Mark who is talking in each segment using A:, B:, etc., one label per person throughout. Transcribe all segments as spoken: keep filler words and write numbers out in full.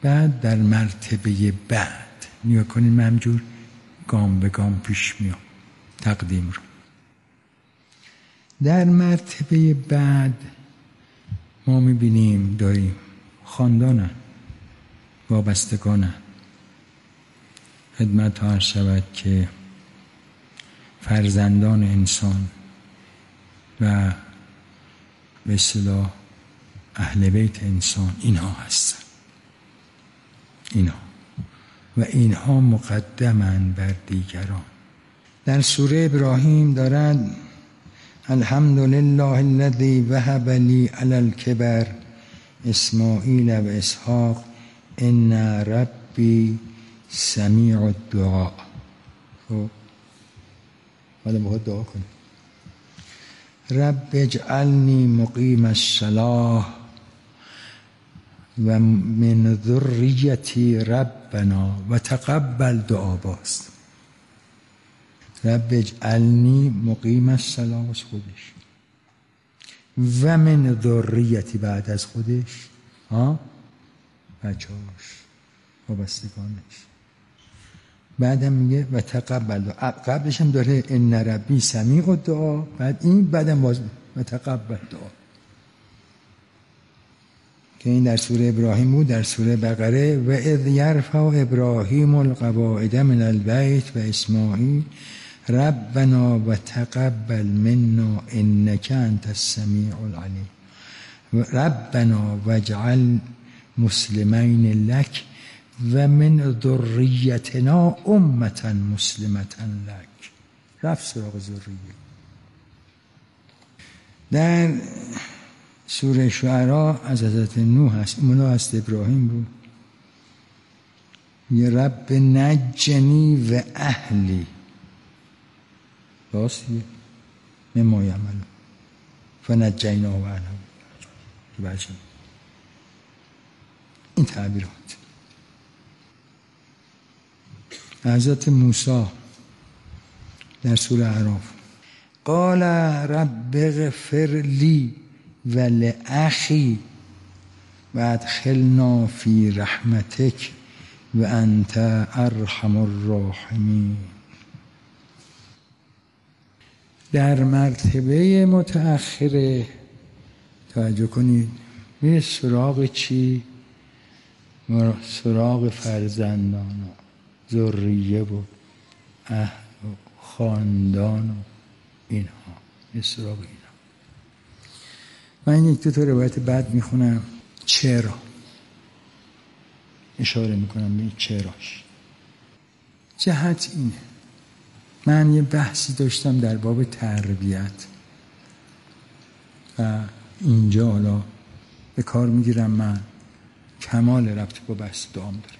A: بعد در مرتبه بعد نیا کنیم همجور گام به گام پیش میام تقدیم رو. در مرتبه بعد ما میبینیم داریم خاندانن، وابستگانن. خدمت ها عرض شود که فرزندان انسان و به اصطلاح اهل بیت انسان اینها هستن، اینها و اینها مقدمن بر دیگران. در سوره ابراهیم دارد الحمدلله الذی وهب لی علی الکبر اسماعیل و اسحاق ان ربی سمیع الدعاء. خب حالا باید دعا کنیم رب اجعلنی مقیم الصلاة و من ذریتی ربنا و تقبل دعا. باست رب اجعلنی مقیم الصلاة از خودش و من ذریتی بعد از خودش ها بچه‌هاش وابستگانش. بعدم میگه و تقبل دعا. قبلش هم داره ان ربی سمیع الدعا، بعد این بعدم باز و تقبل دعا که این در سوره ابراهیم بود. در سوره بقره و اذ یرفع ابراهیم القواعد من البیت و اسماعیل ربنا و تقبل منا انک انت السمیع العلیم ربنا واجعل مسلمین لک و من ذریتنا امة مسلمة لک. رفت سراغ ذریه. در سوره شعراء از حضرت نوح هست، مولا هست ابراهیم بود، یه رب نجنی و اهلی راستیه مما یعملون فنجیناه و اهله. بچه این تعبیرات. حضرت موسی در سوره اعراف قال رب اغفر لی و لأخی و ادخلنا فی رحمتک و انت ارحم الراحمین. در مرتبه متأخره توجه کنید میره سراغ چی؟ سراغ فرزندان و ذریه و اهل و خاندان و اینها، میره سراغ اینا. من یک دو تا روایت بعد میخونم چرا اشاره میکنم به چراش. جهت اینه من یه بحثی داشتم در باب تربیت و اینجا حالا به کار میگیرم من کمال ربط با بحث دعام داره.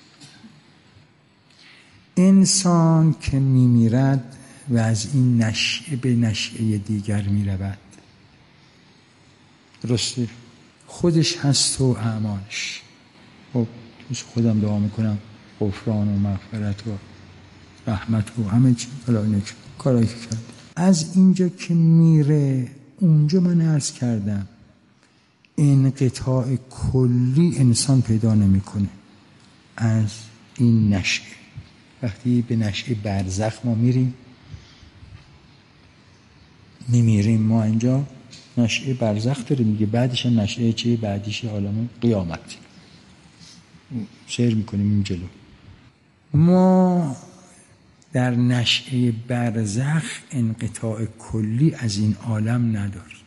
A: انسان که میمیرد و از این نشعه به نشعه دیگر میرود، درسته خودش هست و اعمالش. خب خودم دعا میکنم غفران و مغفرت و رحمت و همه چی حالا اینه کارایی که کرد. از اینجا که میره اونجا من عرض کردم انقطاع کلی انسان پیدا نمیکنه از این نشعه. وقتی به نشعه برزخ ما میریم میمیریم، ما اینجا نشعه برزخ داریم میگه، بعدش هم نشعه چیه؟ بعدیش عالم قیامت. شعر میکنیم این جلو. ما در نشعه برزخ انقطاع کلی از این عالم نداریم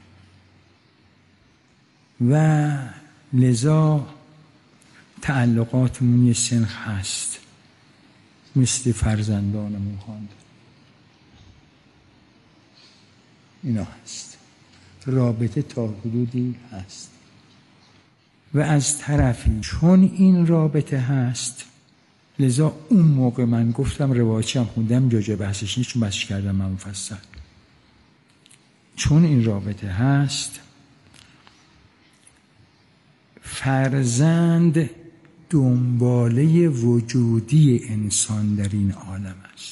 A: و لذا تعلقاتمون یه سنخ هست مثل فرزندانمون خوانده اینا هست، رابطه تا حدودی هست. و از طرفی چون این رابطه هست لذا اون موقع من گفتم روایتی هم خوندم جا جا بحثش نیست چون بحثش کردم من مفصل. چون این رابطه هست فرزند دنباله وجودی انسان در این عالم است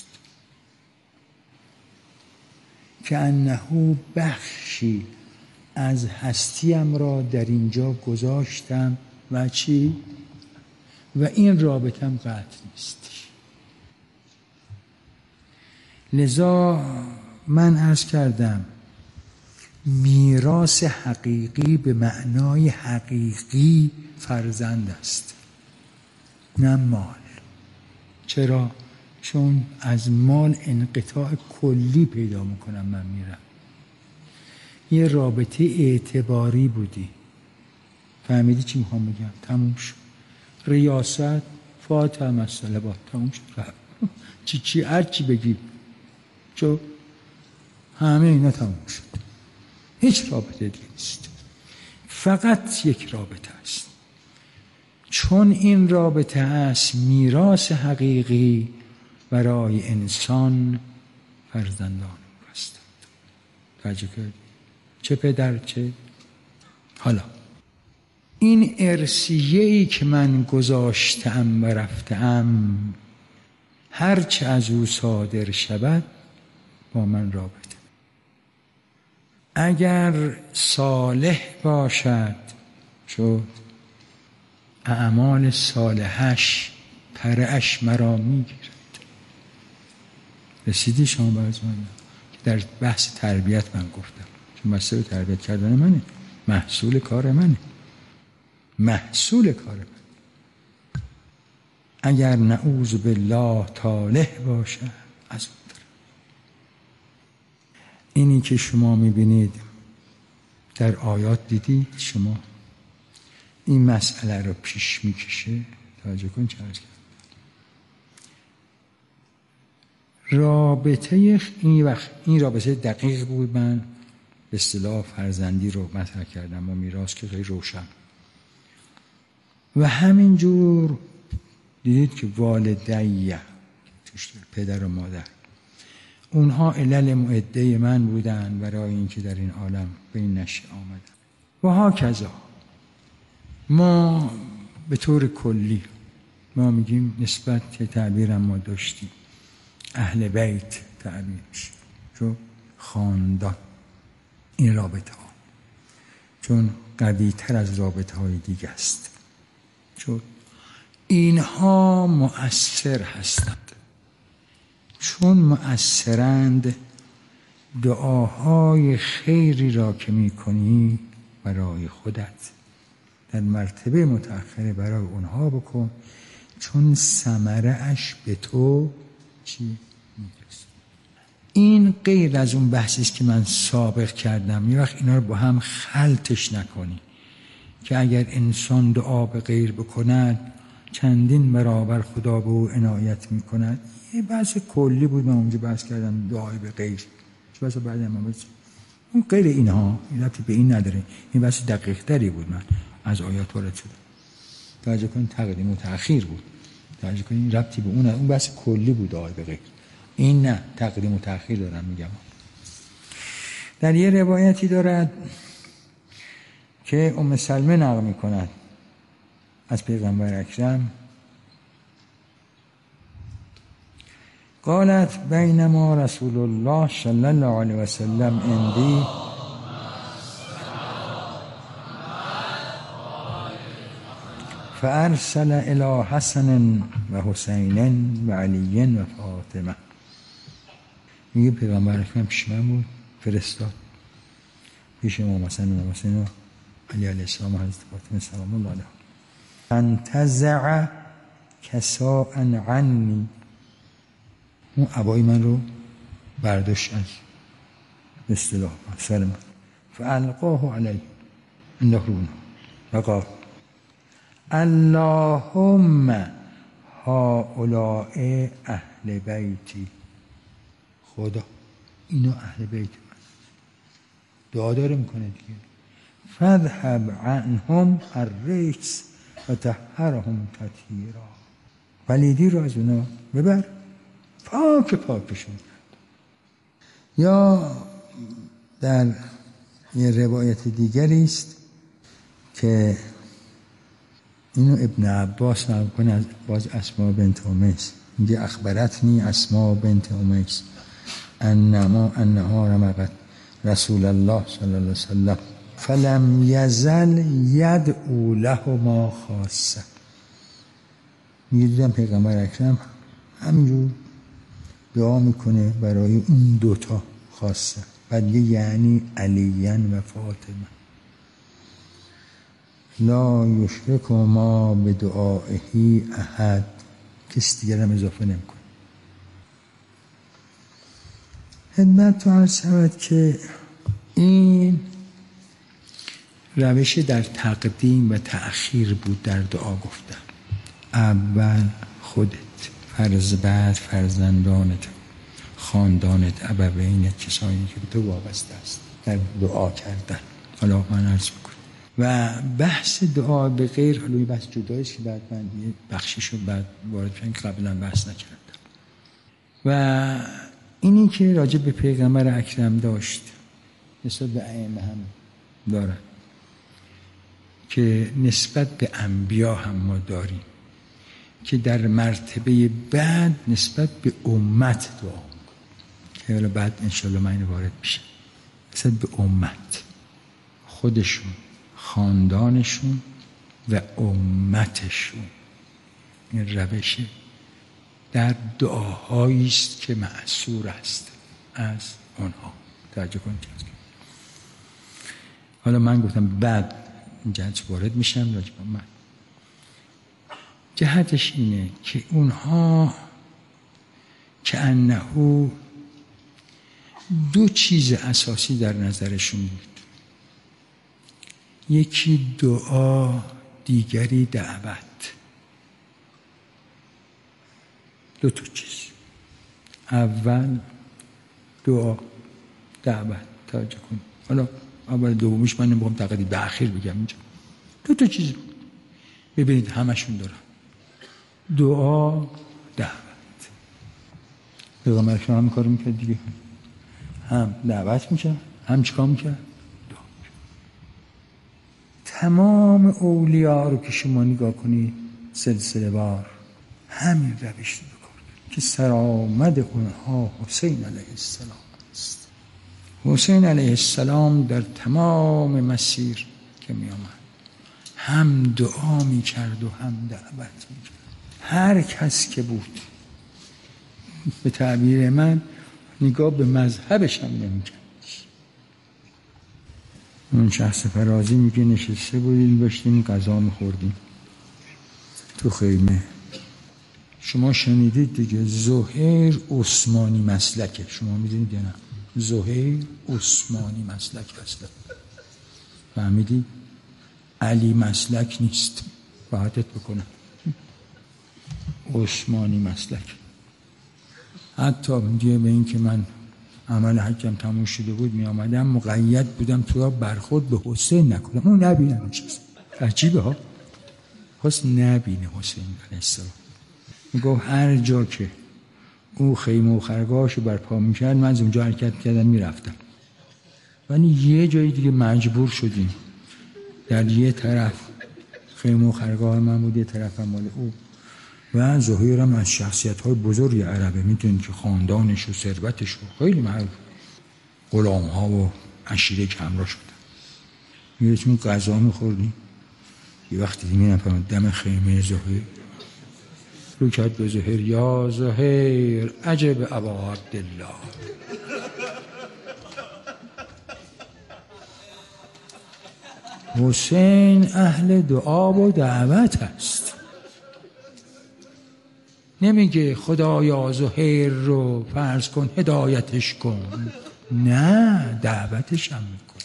A: که انه بخشی از هستیم را در اینجا گذاشتم و چی؟ و این رابطه هم قطع نیست. لذا من عرض کردم میراث حقیقی به معنای حقیقی فرزند است، نه مال. چرا؟ چون از مال انقطاع کلی پیدا میکنم. من میرم یه رابطه اعتباری بودی، فهمیدی چی میخوام بگم؟ تموم شد. ریاست فاتحه مسئله با تموم شد. چی چی هر چی بگی چو همه اینا تموم شد. هیچ رابطه دیگه نیست، فقط یک رابطه است. چون این رابطه است میراث حقیقی برای انسان فرزندان هستند. توجه کردید؟ چه پدر چه. حالا این ارثیه‌ای که من گذاشتم و رفتم، هرچه از او صادر شود با من رابطه. اگر صالح باشد شد، اعمال صالحش پرش مرا میگیرد. رسیدی شما برز من که در بحث تربیت من گفتم، چون مسئله تربیت کردن منه، محصول کار منه، محصول کار من. اگر نعوذ بالله طالح باشه از اون طرف. اینی که شما میبینید در آیات دیدید، شما این مسئله رو پیش میکشه. توجه کن چه عرض کرد. رابطه این وقت این رابطه دقیق بود. من به اصطلاح فرزندی رو مطرح کردم و میراث که غیر روشن. و همینجور دیدید که والدیه، پدر و مادر، اونها علل معده من بودن برای اینکه در این عالم به این نشأه آمدم. و ها کذا ما به طور کلی ما میگیم نسبت تعبیرم ما داشتیم اهل بیت تعبیر میشه، چون خاندان این رابطه ها، چون قوی تر از رابطه های دیگه است، چون اینها مؤثر هستند. چون مؤثرند، دعاهای خیری را که میکنی برای خودت در مرتبه متأخره برای اونها بکن، چون ثمره اش به تو چی میرسه. این غیر از اون بحثی است که من سابق کردم. یه وقت اینا رو با هم خلطش نکنی که اگر انسان دعا به غیر بکند چندین برابر خدا به او عنایت میکند. یه بحث کلی بود من اونجا بحث کردم دعای به غیر، چه بحث بعد هم بود اون غیر اینها، این ربطی به این نداره. این بحث دقیق تری بود من از آیات وارد شدم. توجه کنید تقدیم و تأخیر بود. توجه کنید این ربطی به اون اون بحث کلی بود دعای به غیر. این نه، تقدیم و تأخیر دارم میگم. در یه روایتی دارد که ام سلمه نقل میکند از پیغمبر اکرم قالت بینما رسول الله صلی الله علیه و سلم عندی فارسل الی حسن و حسین و علی و فاطمه. میگه پیغمبر اکرم پیش من بود، فرستاد پیش امام حسن و حسین و علی علیه السلام و حضرت فاطمه سلام الله علیها. انتزع کساء عنی، اون عبای من رو برداشت از به اصطلاح سر من، فالقاه علی انداخت و قال اللهم هؤلاء اهل بیتی. خدا اینو اهل بیت من، دعا داره میکنه دیگه. فذهب عنهم الرجس و طهرهم تطهیرا. پلیدی رو از اونا ببر، پاک پاکشون کرد. یا در یه روایت دیگری است که اینو ابن عباس نقل کنه از باز اسماء بنت امیس، میگه اخبرتنی اسماء بنت امیس انما انها رمقت رسول الله صلی الله علیه وسلم فلم یزل یدعو لهما خاصه. میگه دیدم پیغمبر اکرم همینجور دعا میکنه برای اون دوتا خاصه، بعد میگه یعنی علیین و فاطمه لا یشرک ما به دعائه احد، کسی دیگر هم اضافه نمیکنه. خدمت تو عرض شود که این روش در تقدیم و تأخیر بود در دعا گفتن. اول خودت، فرض بعد فرزندانت، خاندانت، ابوینت، کسانی که به تو وابسته است در دعا کردن. حالا من عرض میکنم و بحث دعا به غیر، حالا بحث جداییست که بعد من یه بخشیشو بعد وارد شدم که قبلا بحث نکردم. و اینی که راجع به پیغمبر اکرم داشت نسبت به ائمه هم دارن که نسبت به انبیا هم ما داریم که در مرتبه بعد نسبت به امت دعا که حالا بعد انشالله من وارد میشه. نسبت به امت خودشون، خاندانشون و امتشون. این روشه در دعاهایی است که مأثور است از آنها. توجه کنید. حالا من گفتم بعد جهت وارد میشم راجع به من. جهتش اینه که اونها که انه دو چیز اساسی در نظرشون بود، یکی دعا، دیگری دعوت. دو تا چیز، اول دعا، دعوت. توجه کنید. حالا اول دومیش من نمیخوام تقدیم به اخیر بگم اینجا. دو تا چیز ببینید همشون دارن، دعا، دعوت. پیغمبر شما هم کارو میکرد دیگه، هم دعوت میکرد هم چیکار میکرد؟ دعا میکرد. تمام اولیاء رو که شما نگاه کنید سلسله وار همین روش رو بکن که سرآمد اونها حسین علیه السلام است. حسین علیه السلام در تمام مسیر که می آمد هم دعا می کرد و هم دعوت می کرد. هر کس که بود به تعبیر من نگاه به مذهبش هم نمی کرد. اون شخص فرازی میگه نشسته بودیم داشتیم غذا می خوردیم تو خیمه. شما شنیدید دیگه زهیر عثمانی مسلکه، شما میدونید یا نه؟ زهیر عثمانی مسلک هست. فهمیدی؟ علی مسلک نیست، راحتت بکنم، عثمانی مسلک. حتی دیگه به این که من عمل حجم تموم شده بود می آمدم مقید بودم تو برخورد به حسین نکنم، اون نبینم چیز عجیبه ها، حسین نبینه حسین علیه السلام. میگو هر جا که او خیمه و خرگاهشو برپا میکرد من از اونجا حرکت کردم میرفتم. ولی یه جایی دیگه مجبور شدیم، در یه طرف خیمه و خرگاه من بود، یه طرف هم مال او. و زهیر هم از شخصیت های بزرگی عربه، میدونید که خاندانش و ثروتش و خیلی معروف، غلام ها و عشیره که همراه شدن. میگه چون غذا میخوردیم یه وقتی دیگه نفرم دم خیمه زهیر رو کرد به زهیر، یا زهیر عجب ابا عبدالله. حسین اهل دعا و دعوت است. نمیگه خدایا زهیر رو فرض کن هدایتش کن، نه دعوتش هم میکن.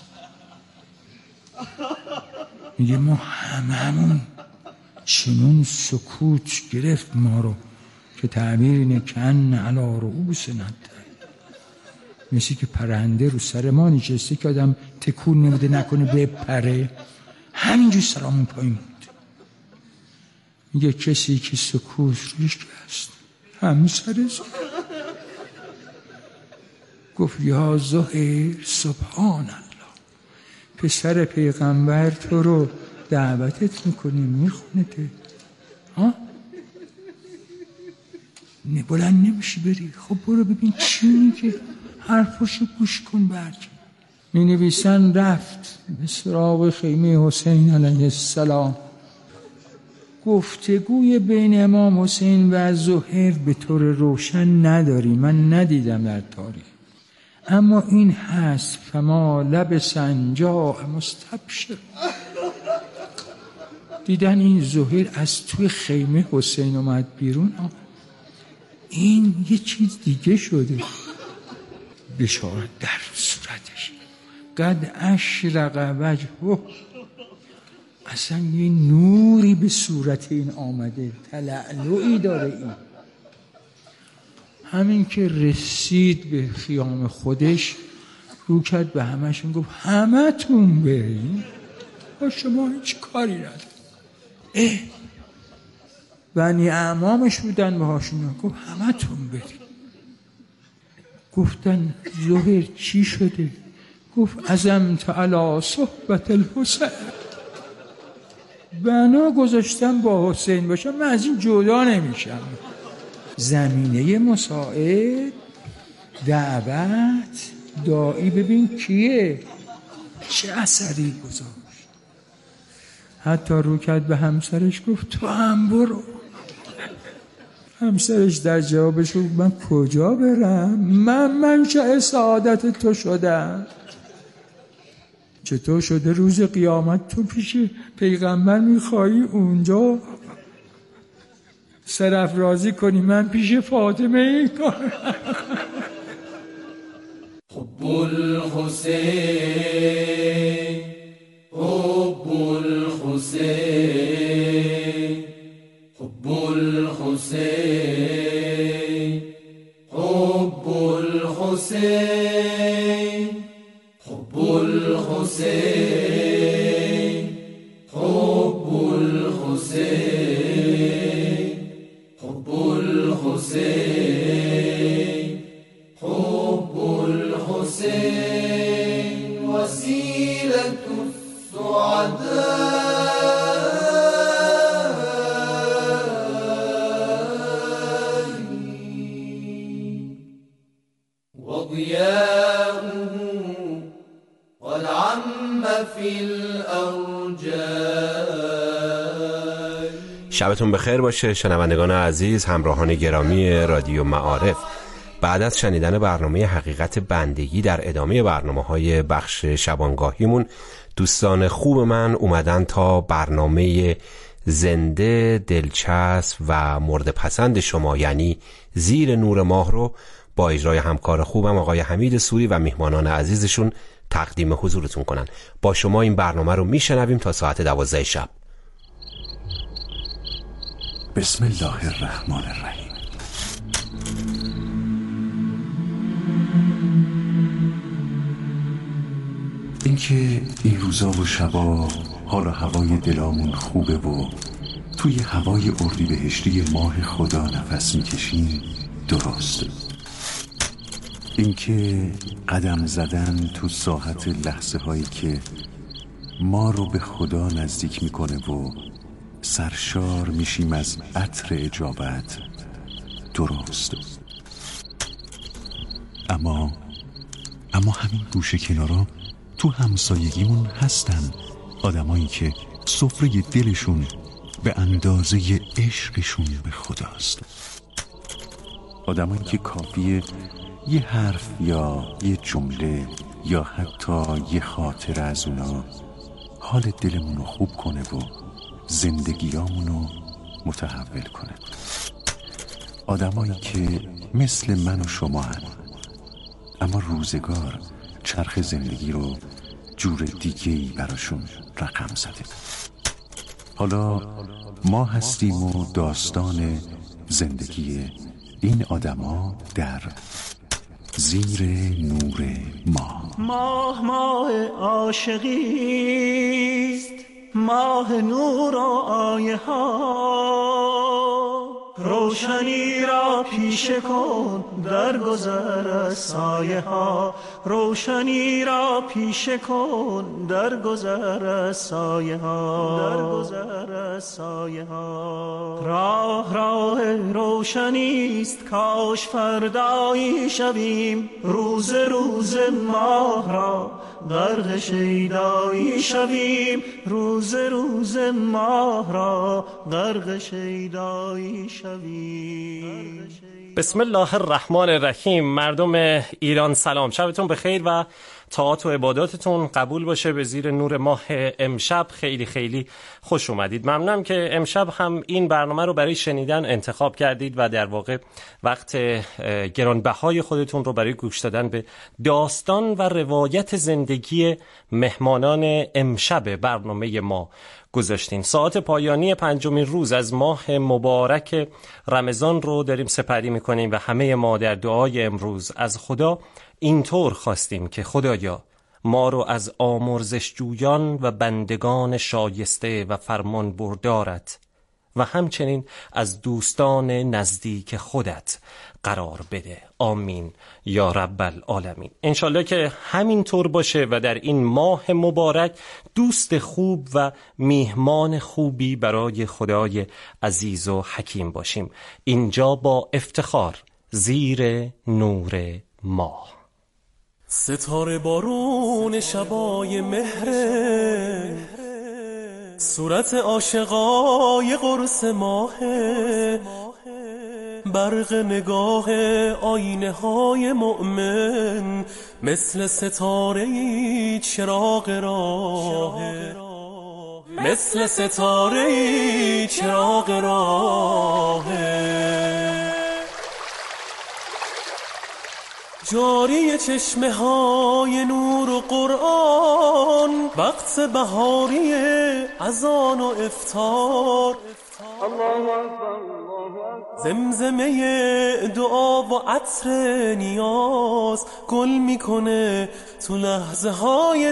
A: میگه ما هممون چنون سکوت گرفت ما رو که تعبیر اینه کن علی رؤوس ندر، مثل که پرنده رو سر ما نشسته که آدم تکون نمیده نکنه بپره، همینجور سرامون پایین بود. میگه کسی که سکوت روش است هم سر زهیر. گفت یا زهیر سبحان الله، پسر پیغمبر تو رو دعوتت میکنیم میخونته ها؟ نه بلند نمیشی بری؟ خب برو ببین چی میگه، حرفاشو گوش کن. برگ می نویسن رفت به سراغ خیمه حسین علیه السلام، گفتگوی بین امام حسین و زهیر به طور روشن نداری، من ندیدم در تاریخ، اما این هست فما لبس ان جاء مستبشر. دیدن این زهیر از توی خیمه حسین اومد بیرون، این یه چیز دیگه شده. بشارت در صورتش، قد اشرق وجهه، اصلا یه نوری به صورت این آمده، تلألؤی داره این. همین که رسید به خیام خودش رو کرد به همه‌شون گفت همه تون برین، با شما هیچ کاری نداره. اه بنی اعمامش بودن باهاشون، گفت همه تون برین. گفتن زهیر چی شده؟ گفت عزمت علی صحبت الحسین، بنا گذاشتم با حسین باشم، من از این جدا نمیشم. زمینه مساعد، دعوت، داعی، ببین کیه، چه اثری گذاشت. حتی رو کرد به همسرش گفت تو هم برو. همسرش در جوابش گفت من کجا برم، من منشأ سعادت تو شدم. چطور شده روز قیامت تو پیش پیغمبر میخوایی اونجا سرافرازی کنی، من پیش فاطمه این کار.
B: حب الحسین حب الحسین حب الحسین حب الحسین حب الحسین حب الحسین حب الحسین حب الحسین وسیلة السعداء وضياؤه والعم في الأرجاء.
C: شبتون بخیر باشه شنوندگان عزیز، همراهان گرامی رادیو معارف. بعد از شنیدن برنامه حقیقت بندگی در ادامه برنامه‌های بخش شبانگاهیمون، دوستان خوب من اومدن تا برنامه زنده، دلچسب و مورد پسند شما یعنی زیر نور ماه رو با اجرای همکار خوبم آقای حمید سوری و میهمانان عزیزشون تقدیم حضورتون کنن. با شما این برنامه رو میشنویم تا ساعت دوازده شب.
D: بسم الله الرحمن الرحیم. اینکه این روزا و شبا حال و هوای دلامون خوبه و توی هوای اردیبهشتی ماه خدا نفس میکشیم درست. اینکه قدم زدن تو ساحت لحظه هایی که ما رو به خدا نزدیک میکنه و سرشار میشیم از عطر اجابت درست. اما اما همین گوشه کنارا تو همسایگیمون هستن آدمایی که سفره دلشون به اندازه عشقشون به خداست. آدمایی که کافیه یه حرف یا یه جمله یا حتی یه خاطره از اونا حال دلمونو خوب کنه و زندگیامونو متحول کنه. آدمایی که مثل من و شما هن، اما روزگار چرخ زندگی رو جور دیگه‌ای براشون رقم زده. حالا ما هستیم و داستان زندگی این آدما در زیر نور ماه.
E: ماه ماه عاشقیست، ماه نور و آیه ها، روشنی را پیشه کن در گذر از سایه ها، روشنی را پیشه کن در گذر از سایه ها، در گذر از سایه ها. راه راه روشنی است، کاش فردایی شویم، روز روز ماه را غرق شیدایی شویم، روز روز ماه را غرق شیدایی شویم.
F: بسم الله الرحمن الرحیم. مردم ایران سلام، شبتون بخیر و طاعات و عباداتتون قبول باشه به زیر نور ماه امشب. خیلی خیلی خوش اومدید. ممنونم که امشب هم این برنامه رو برای شنیدن انتخاب کردید و در واقع وقت گرانبهای خودتون رو برای گوش دادن به داستان و روایت زندگی مهمانان امشب برنامه ما گذاشتین. ساعت پایانی پنجمین روز از ماه مبارک رمضان رو داریم سپری میکنیم و همه ما در دعای امروز از خدا اینطور خواستیم که خدایا ما رو از آمرزش جویان و بندگان شایسته و فرمان بردارت و همچنین از دوستان نزدیک خودت قرار بده. آمین یا رب العالمین. انشالله که همین طور باشه و در این ماه مبارک دوست خوب و میهمان خوبی برای خدای عزیز و حکیم باشیم. اینجا با افتخار زیر نور ماه.
G: ستاره بارون شبای مهره، صورت عاشقای قرص ماهه، برق نگاه آینه های مؤمن، مثل ستاره چراغ راهه، مثل ستاره چراغ راهه. جاری چشمه های نور و قرآن، وقت بهاری اذان و افطار، زمزمه دعا و عطر نیاز، گل میکنه تو لحظه های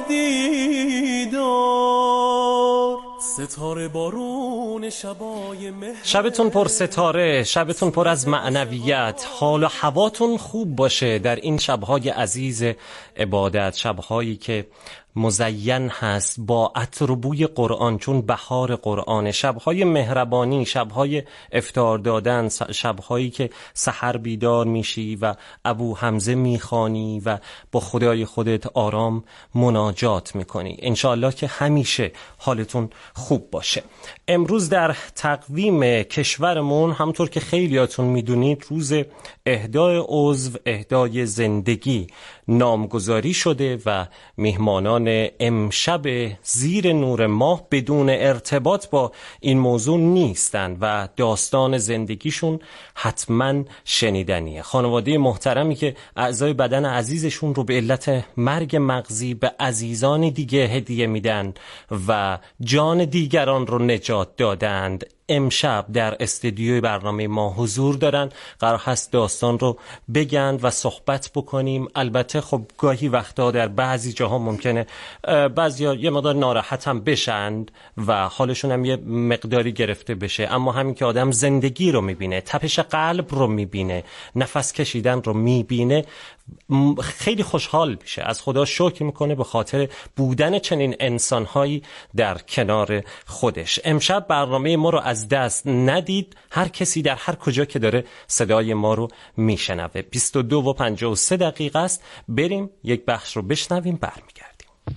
G: دیدار. ستاره بارون شبای مهر.
F: شبتون پر ستاره، شبتون پر از معنویت، حال و هواتون خوب باشه در این شبهای عزیز عبادت، شبهایی که مزین هست با عطر و بوی قرآن چون بهار قرآن، شبهای مهربانی، شبهای افطار دادن، شبهایی که سحر بیدار میشی و ابو حمزه میخوانی و با خدای خودت آرام مناجات میکنی. انشاءالله که همیشه حالتون خوب باشه. امروز در تقویم کشورمون همطور که خیلیاتون میدونید روز اهدای عضو اهدای زندگی نامگذاری شده و میهمانان امشب زیر نور ماه بدون ارتباط با این موضوع نیستن و داستان زندگیشون حتما شنیدنیه. خانواده محترمی که اعضای بدن عزیزشون رو به علت مرگ مغزی به عزیزان دیگه هدیه میدن و جان دیگران رو نجات دادند، امشب در استودیوی برنامه ما حضور دارن. قرار هست داستان رو بگن و صحبت بکنیم. البته خب گاهی وقتا در بعضی جاها ممکنه بعضیا یه مقدار ناراحت هم بشند و حالشون هم یه مقداری گرفته بشه، اما همین که آدم زندگی رو میبینه، تپش قلب رو میبینه، نفس کشیدن رو میبینه، خیلی خوشحال میشه، از خدا شکر میکنه به خاطر بودن چنین انسانهایی در کنار خودش. امشب برنامه ما رو از دست ندید. هر کسی در هر کجا که داره صدای ما رو میشنوه. بیست و دو و پنجاه و سه دقیقه است. بریم یک بخش رو بشنویم، برمیگردیم.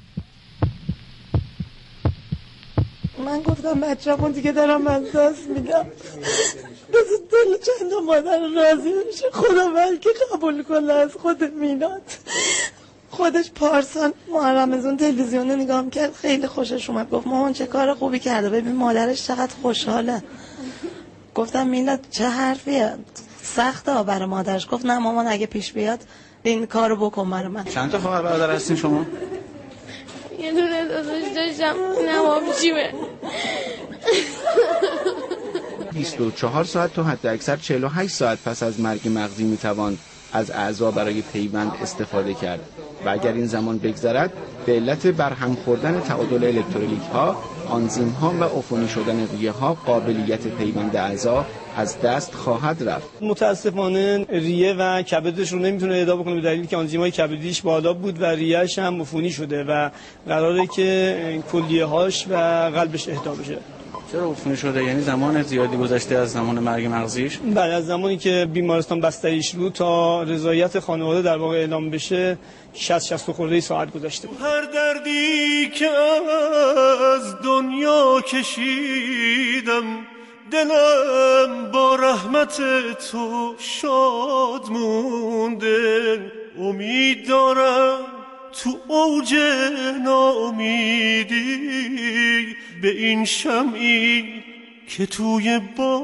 H: من گفتم بچه‌مون دیگه دارم از دست میدم، بذار دل چند مادر راضی بشه، خدا بلکه قبول کنه از خود میلاد. خودش پارسال ماه رمضان تلویزیون نگاه میکرد، خیلی خوشش اومد، گفت مامان چه کار خوبی کرده، ببین مادرش چقدر خوشحاله. گفتم میلاد چه حرفیه، سخته برای مادرش. گفت نه مامان اگه پیش بیاد این کارو بکن برای من.
I: چند تا خواهر برادر هستین شما؟
J: یه دونه داداش داشتم، نواب جیمه.
I: بیست و چهار ساعت تا حد اکثر چهل و هشت ساعت پس از مرگ مغزی میتوان از اعضا برای پیوند استفاده کرد و اگر این زمان بگذرد به علت برهم خوردن تعادل الکترولیت ها، آنزیم ها و عفونی شدن ریه ها قابلیت پیوند اعضا از دست خواهد رفت.
K: متاسفانه ریه و کبدش رو نمیتونه اهدا بکنه به دلیلی که آنزیم‌های کبدیش بالا بود و ریه‌اش هم عفونی شده و قراره که کلیه هاش و قلبش اهدا بشه.
I: چرا عفونی شده؟ یعنی زمان زیادی گذشته از زمان مرگ مغزیش؟
K: بعد از زمانی که بیمارستان بستریش بود تا رضایت خانواده در واقع اعلام بشه شصت شصت خورده ساعت گذشته بود.
E: هر دردی که از دنیا کشیدم دلم با رحمت تو شاد مونده، امید دارم تو اوج ناامیدی به این شمعی که توی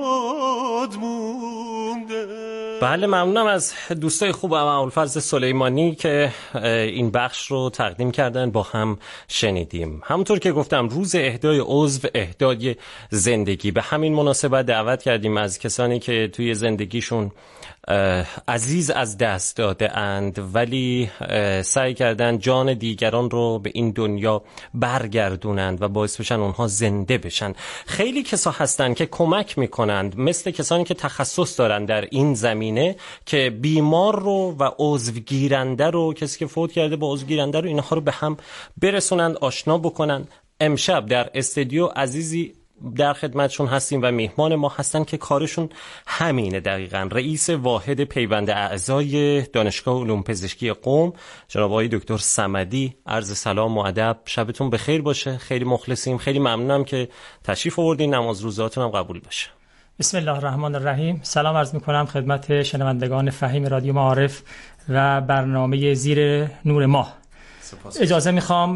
E: باد مونده.
F: بله ممنونم از دوستای خوب ابوالفضل سلیمانی که این بخش رو تقدیم کردن، با هم شنیدیم. همونطور که گفتم روز اهدای عضو اهدای زندگی، به همین مناسبت دعوت کردیم از کسانی که توی زندگیشون عزیز از دست داده اند ولی سعی کردن جان دیگران رو به این دنیا برگردونند و باعث بشن اونها زنده بشن. خیلی کسا هستن که کمک میکنند، مثل کسانی که تخصص دارن در این زمینه که بیمار رو و عضو گیرنده رو، کسی که فوت کرده با عضو گیرنده رو، اینها رو به هم برسونند، آشنا بکنن. امشب در استودیو عزیزی در خدمتشون هستیم و میهمان ما هستن که کارشون همینه دقیقاً. رئیس واحد پیوند اعضای دانشگاه علوم پزشکی قم، جناب آقای دکتر صمدی. عرض سلام و ادب، شبتون بخیر باشه. خیلی مخلصیم، خیلی ممنونم که تشریف آوردین. نماز روزاتون هم قبول باشه.
L: بسم الله الرحمن الرحیم. سلام عرض میکنم خدمت شنوندگان فهیم رادیو معارف و برنامه زیر نور ماه. اجازه میخوام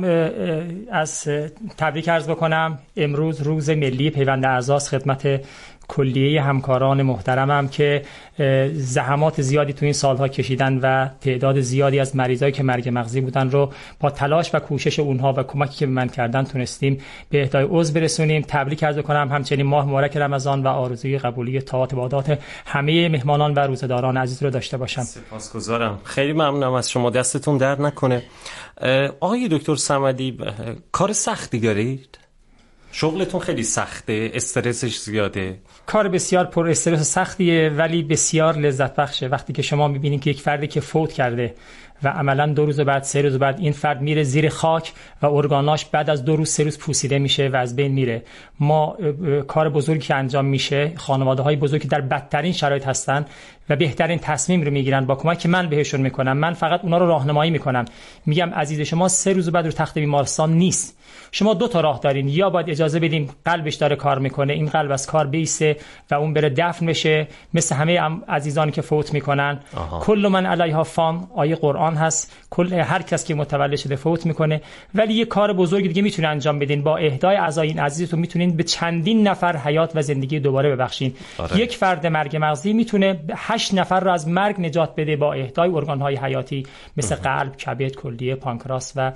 L: از تبریک عرض بکنم. امروز روز ملی پیوند اعضاست. خدمت کلیه همکاران محترمم که زحمات زیادی تو این سالها کشیدن و تعداد زیادی از مریضایی که مرگ مغزی بودن رو با تلاش و کوشش اونها و کمکی که به من کردن تونستیم به اهدای عضو برسونیم. تبریک عرض کنم. همچنین ماه مبارک رمضان و آرزوی قبولی طاعات و عبادات همه مهمانان و روزداران عزیز رو داشته باشم.
F: سپاسگزارم. خیلی ممنونم از شما، دستتون درد نکنه. آقای دکتر صمدی، کار سختی دارید؟ شغلتون خیلی سخته، استرسش زیاده؟
L: کار بسیار پر استرس و سختیه ولی بسیار لذت بخشه. وقتی که شما میبینید که یک فردی که فوت کرده و عملاً دو روز بعد سه روز بعد این فرد میره زیر خاک و ارگاناش بعد از دو روز سه روز پوسیده میشه و از بین میره. ما کار بزرگی که انجام میشه، خانواده‌های بزرگی که در بدترین شرایط هستن و بهترین تصمیم رو میگیرن، با کمک که من بهشون میکنم، من فقط اونا رو راهنمایی میکنم. میگم عزیز شما سه روز بعد رو تخت بیمارستان نیست. شما دو تا راه دارین، یا باید اجازه بدیم قلبش داره کار میکنه، این قلب از کار بیسته و اون بره دفن بشه مثل همه عزیزانی که فوت میکنن. کل من علیها فان، آیه قرآن هست، کل هر کس که متولد شده فوت میکنه. ولی یه کار بزرگ دیگه میتونه انجام بدین. با اهدای اعضای این عزیزتون میتونین به چندین نفر حیات و زندگی دوباره ببخشین. آره. یک فرد مرگ مغزی میتونه هشت نفر رو از مرگ نجات بده با اهدای ارگان‌های حیاتی مثل اه. قلب، کبد، کلیه، پانکراس و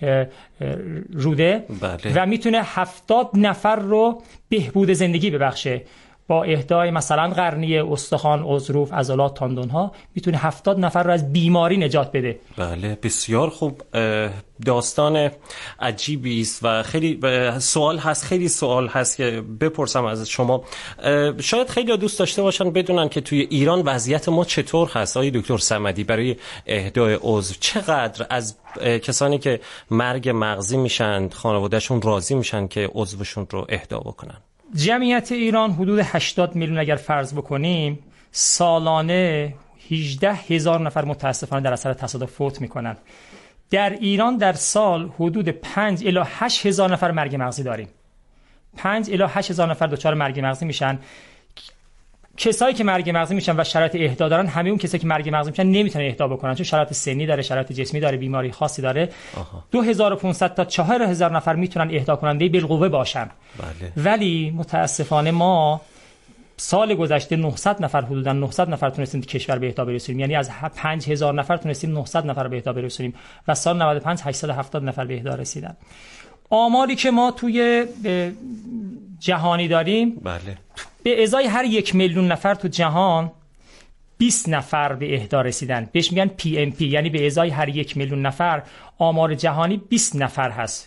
L: روده. بله. و میتونه هفتاد نفر رو بهبود زندگی ببخشه با اهدای مثلا قرنیه، استخوان، عضروف، عضلات، تاندون‌ها. میتونه هفتاد نفر رو از بیماری نجات بده.
F: بله بسیار خوب. داستان عجیبی است و خیلی سوال هست، خیلی سوال هست که بپرسم از شما. شاید خیلی دوست داشته باشن بدونن که توی ایران وضعیت ما چطور هست. آقای دکتر صمدی، برای اهدای عضو چقدر از کسانی که مرگ مغزی میشن خانوادهشون راضی میشن که عضوشون رو اهدا بکنن؟
L: جمعیت ایران حدود هشتاد میلیون اگر فرض بکنیم، سالانه هجده هزار نفر متاسفانه در اثر تصادف فوت میکنن. در ایران در سال حدود پنج الی هشت هزار نفر مرگ مغزی داریم. پنج الی هشت هزار نفر دچار مرگ مغزی میشن. کسایی که مرگ مغزی میشن و شرایط اهدا دارن، همه اون کسایی که مرگ مغزی میشن نمیتونن اهدا بکنن چون شرایط سنی داره، شرایط جسمی داره، بیماری خاصی داره. دو هزار و پانصد تا چهار هزار نفر میتونن اهدا کننده بالقوه باشن. بله. ولی متاسفانه ما سال گذشته نهصد نفر، حدوداً نهصد نفر تونستیم کشور به اهدا برسونیم. یعنی از پنج هزار نفر تونستیم نهصد نفر به اهدا برسونیم و سال نود و پنج هشتصد و هفتاد نفر به اهدا رسیدن. آماری که ما توی جهانی داریم، بله، به ازای هر یک میلیون نفر تو جهان بیست نفر به اهدا رسیدن. بهش میگن پی ام پی، یعنی به ازای هر یک میلیون نفر آمار جهانی بیست نفر هست.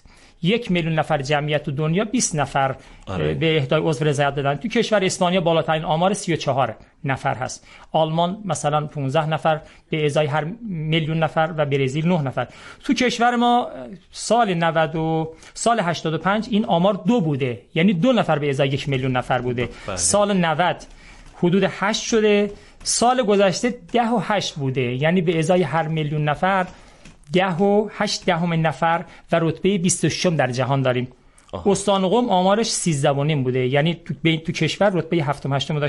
L: یک میلیون نفر جمعیت تو دنیا بیست نفر
F: آره.
L: به اهدای عضو رضایت دادن. تو کشور اسپانیا بالاترین آمار سی و چهار نفر هست. آلمان مثلا پانزده نفر به ازای هر میلیون نفر و برزیل نه نفر. تو کشور ما سال نود و سال هشتاد و پنج این آمار دو بوده، یعنی دو نفر به ازای یک میلیون نفر بوده.
F: بله.
L: سال نود حدود هشت شده، سال گذشته ده و هشت بوده، یعنی به ازای هر میلیون نفر ده و هشت دهم نفر و رتبه بیست و شش در جهان داریم. استان قم آمارش سیزده و نیم بوده، یعنی تو, تو کشور رتبه هفتم هشتم داشت.